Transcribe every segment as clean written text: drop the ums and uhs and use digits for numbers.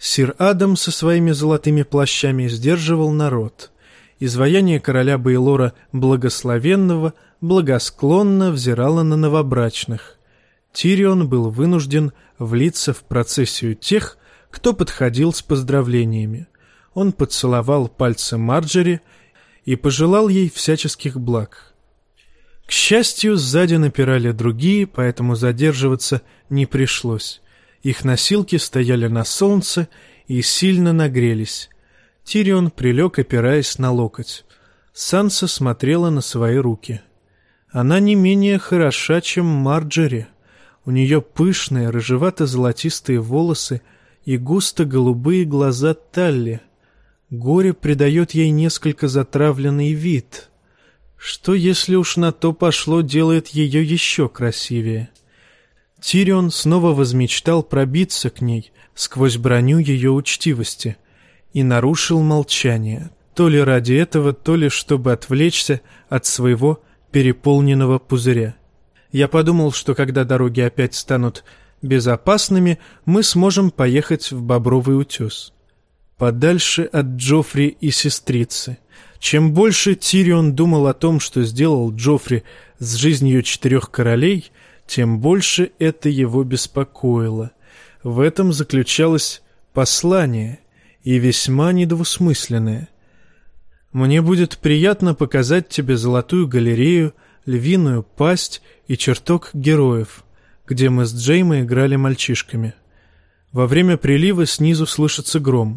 Сир Адам со своими золотыми плащами сдерживал народ. Изваяние короля Бейлора Благословенного благосклонно взирало на новобрачных. Тирион был вынужден влиться в процессию тех, кто подходил с поздравлениями. Он поцеловал пальцы Марджери и пожелал ей всяческих благ. К счастью, сзади напирали другие, поэтому задерживаться не пришлось. Их носилки стояли на солнце и сильно нагрелись. Тирион прилег, опираясь на локоть. Санса смотрела на свои руки. Она не менее хороша, чем Марджери. У нее пышные рыжевато-золотистые волосы и густо-голубые глаза Талли. Горе придает ей несколько затравленный вид. Что, если уж на то пошло, делает ее еще красивее? Тирион снова возмечтал пробиться к ней сквозь броню ее учтивости и нарушил молчание, то ли ради этого, то ли чтобы отвлечься от своего переполненного пузыря. Я подумал, что когда дороги опять станут безопасными, мы сможем поехать в Бобровый утес, подальше от Джоффри и сестрицы. Чем больше Тирион думал о том, что сделал Джоффри с жизнью 4 королей, тем больше это его беспокоило. В этом заключалось послание, и весьма недвусмысленное. «Мне будет приятно показать тебе золотую галерею, львиную пасть и чертог героев, где мы с Джеймой играли мальчишками. Во время прилива снизу слышится гром».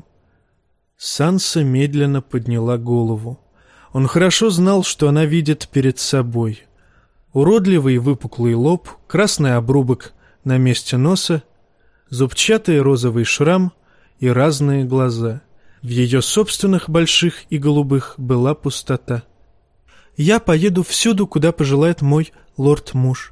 Санса медленно подняла голову. Он хорошо знал, что она видит перед собой. Уродливый выпуклый лоб, красный обрубок на месте носа, зубчатый розовый шрам и разные глаза. В ее собственных больших и голубых была пустота. «Я поеду всюду, куда пожелает мой лорд-муж».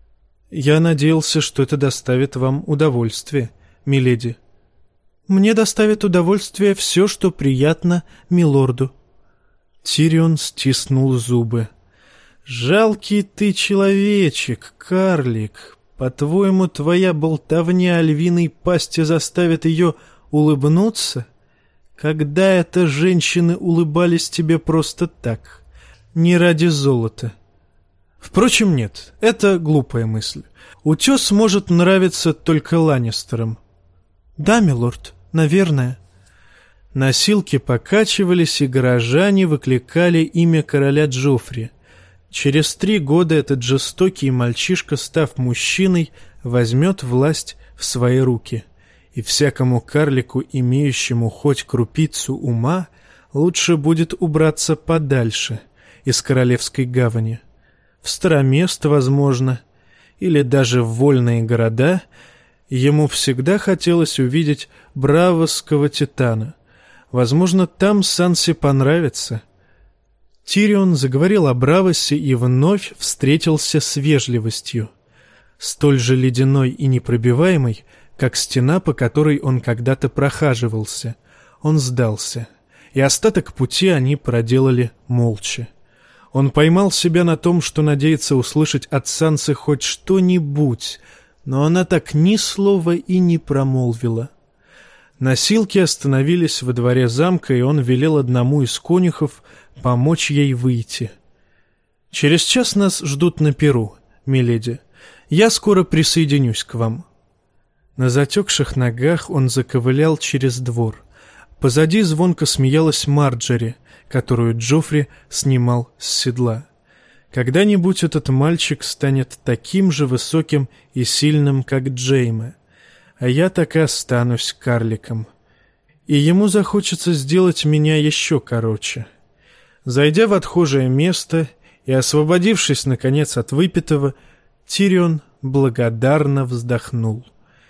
«Я надеялся, что это доставит вам удовольствие, миледи». «Мне доставит удовольствие все, что приятно милорду». Тирион стиснул зубы. «Жалкий ты человечек, карлик. По-твоему, твоя болтовня о львиной пасти заставит ее улыбнуться? Когда это женщины улыбались тебе просто так, не ради золота?» Впрочем, нет, это глупая мысль. Утес может нравиться только Ланнистерам. «Да, милорд, наверное». Носилки покачивались, и горожане выкликали имя короля Джоффри. Через 3 года этот жестокий мальчишка, став мужчиной, возьмет власть в свои руки. И всякому карлику, имеющему хоть крупицу ума, лучше будет убраться подальше из Королевской гавани. В Старомест, возможно, или даже в вольные города. Ему всегда хотелось увидеть бравосского титана. Возможно, там Сансе понравится. Тирион заговорил о Бравосе и вновь встретился с вежливостью, столь же ледяной и непробиваемой, как стена, по которой он когда-то прохаживался. Он сдался, и остаток пути они проделали молча. Он поймал себя на том, что надеется услышать от Сансы хоть что-нибудь, но она так ни слова и не промолвила. Носилки остановились во дворе замка, и он велел одному из конюхов помочь ей выйти. «Через час нас ждут на пиру, миледи. Я скоро присоединюсь к вам». На затекших ногах он заковылял через двор. Позади звонко смеялась Марджери, которую Джоффри снимал с седла. Когда-нибудь этот мальчик станет таким же высоким и сильным, как Джейма, а я так и останусь карликом. И ему захочется сделать меня еще короче. Зайдя в отхожее место и освободившись, наконец, от выпитого, Тирион благодарно вздохнул.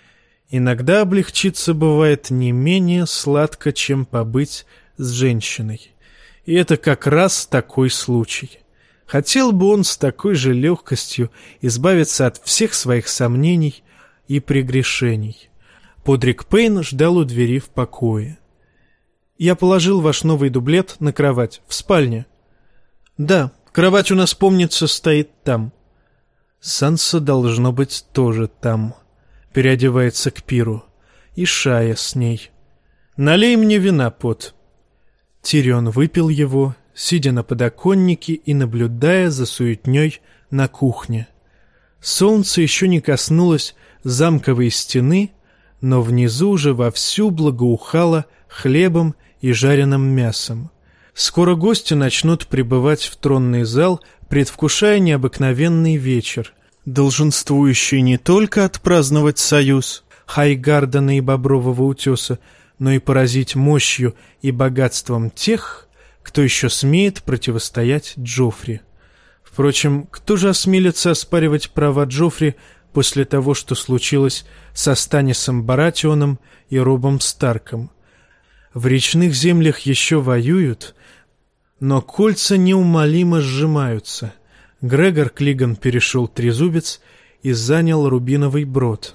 Иногда облегчиться бывает не менее сладко, чем побыть с женщиной. И это как раз такой случай. Хотел бы он с такой же легкостью избавиться от всех своих сомнений и прегрешений. Подрик Пейн ждал у двери в покое. «Я положил ваш новый дублет на кровать в спальне». «Да, кровать у нас, помнится, стоит там». Санса, должно быть, тоже там. Переодевается к пиру. И Шая с ней. «Налей мне вина, Пот». Тирион выпил его, сидя на подоконнике и наблюдая за суетней на кухне. Солнце еще не коснулось замковой стены, но внизу уже вовсю благоухало хлебом и жареным мясом. Скоро гости начнут прибывать в тронный зал, предвкушая необыкновенный вечер, долженствующий не только отпраздновать союз Хайгардена и Бобрового утеса, но и поразить мощью и богатством тех, кто еще смеет противостоять Джоффри. Впрочем, кто же осмелится оспаривать права Джоффри после того, что случилось со Станнисом Баратионом и Робом Старком? В речных землях еще воюют, но кольца неумолимо сжимаются. Грегор Клиган перешел Трезубец и занял Рубиновый Брод,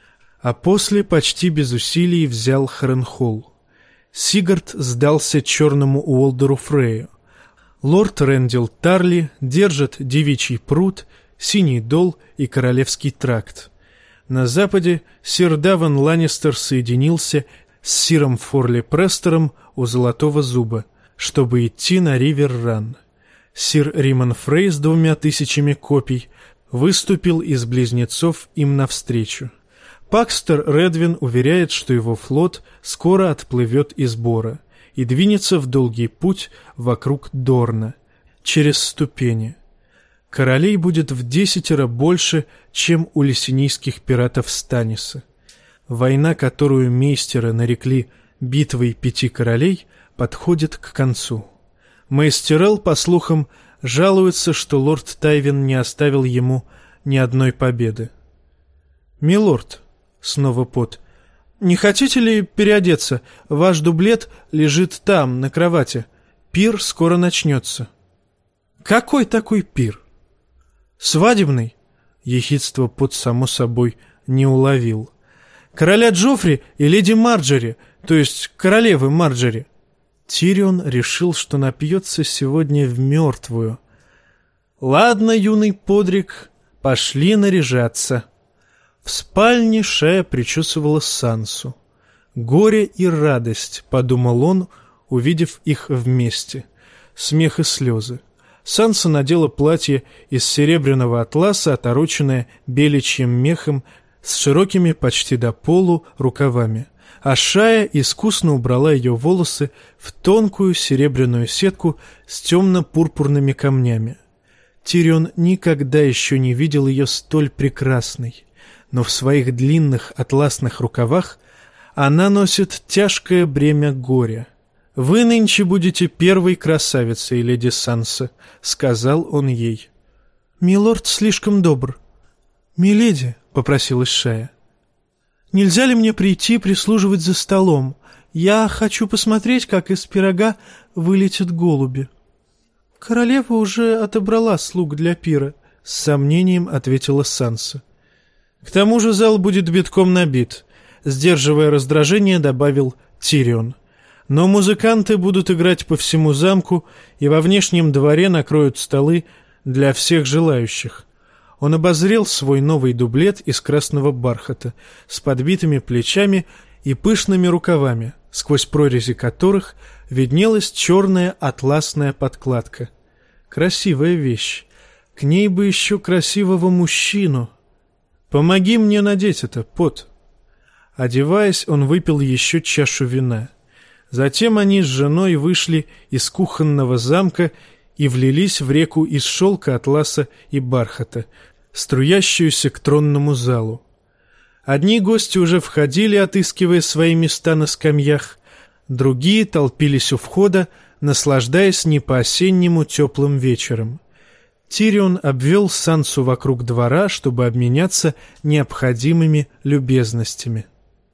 а после почти без усилий взял Харенхолл. Сигард сдался черному Уолдеру Фрею. Лорд Рэндил Тарли держит Девичий пруд, Синий Дол и Королевский тракт. На западе сир Даван Ланнистер соединился с сиром Форли Престером у Золотого Зуба, чтобы идти на Ривер-Ран. Сир Риман Фрей с 2000 копий выступил из близнецов им навстречу. Пакстер Редвин уверяет, что его флот скоро отплывет из Бора и двинется в долгий путь вокруг Дорна, через ступени. Королей будет в 10 больше, чем у лесенийских пиратов Станниса. Война, которую мейстеры нарекли «битвой 5 королей», подходит к концу. Мейстерел, по слухам, жалуется, что лорд Тайвин не оставил ему ни одной победы. «Милорд», — снова Пот, — «не хотите ли переодеться? Ваш дублет лежит там, на кровати. Пир скоро начнется». «Какой такой пир?» «Свадебный», — ехидство Пот само собой не уловил. «Короля Джоффри и леди Марджори, то есть королевы Марджори». Тирион решил, что напьется сегодня в мертвую. «Ладно, юный Подрик, пошли наряжаться». В спальне Шая причесывала Сансу. «Горе и радость», — подумал он, увидев их вместе. Смех и слезы. Санса надела платье из серебряного атласа, отороченное беличьим мехом, с широкими почти до полу рукавами. А Шая искусно убрала ее волосы в тонкую серебряную сетку с темно-пурпурными камнями. Тирион никогда еще не видел ее столь прекрасной, но в своих длинных атласных рукавах она носит тяжкое бремя горя. «Вы нынче будете первой красавицей, леди Санса», — сказал он ей. «Милорд слишком добр». «Миледи», — попросилась Шая, — «нельзя ли мне прийти прислуживать за столом? Я хочу посмотреть, как из пирога вылетят голуби». «Королева уже отобрала слуг для пира», — с сомнением ответила Санса. «К тому же зал будет битком набит», — сдерживая раздражение, добавил Тирион. «Но музыканты будут играть по всему замку, и во внешнем дворе накроют столы для всех желающих». Он обозрел свой новый дублет из красного бархата с подбитыми плечами и пышными рукавами, сквозь прорези которых виднелась черная атласная подкладка. Красивая вещь. К ней бы еще красивого мужчину. «Помоги мне надеть это, Пот». Одеваясь, он выпил еще чашу вина. Затем они с женой вышли из кухонного замка и влились в реку из шелка, атласа и бархата, струящуюся к тронному залу. Одни гости уже входили, отыскивая свои места на скамьях, другие толпились у входа, наслаждаясь не по-осеннему теплым вечером. Тирион обвел Сансу вокруг двора, чтобы обменяться необходимыми любезностями.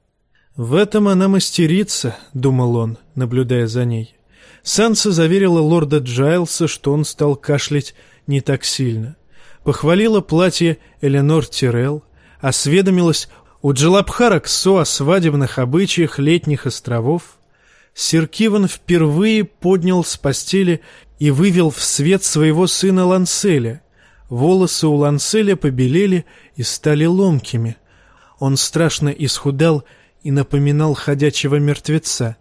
«В этом она мастерица», — думал он, наблюдая за ней. Санса заверила лорда Джайлса, что он стал кашлять не так сильно. Похвалила платье Эленор Тирелл, осведомилась у Джалабхара Ксо о свадебных обычаях летних островов. Сир Киван впервые поднял с постели и вывел в свет своего сына Ланселя. Волосы у Ланселя побелели и стали ломкими. Он страшно исхудал и напоминал ходячего мертвеца.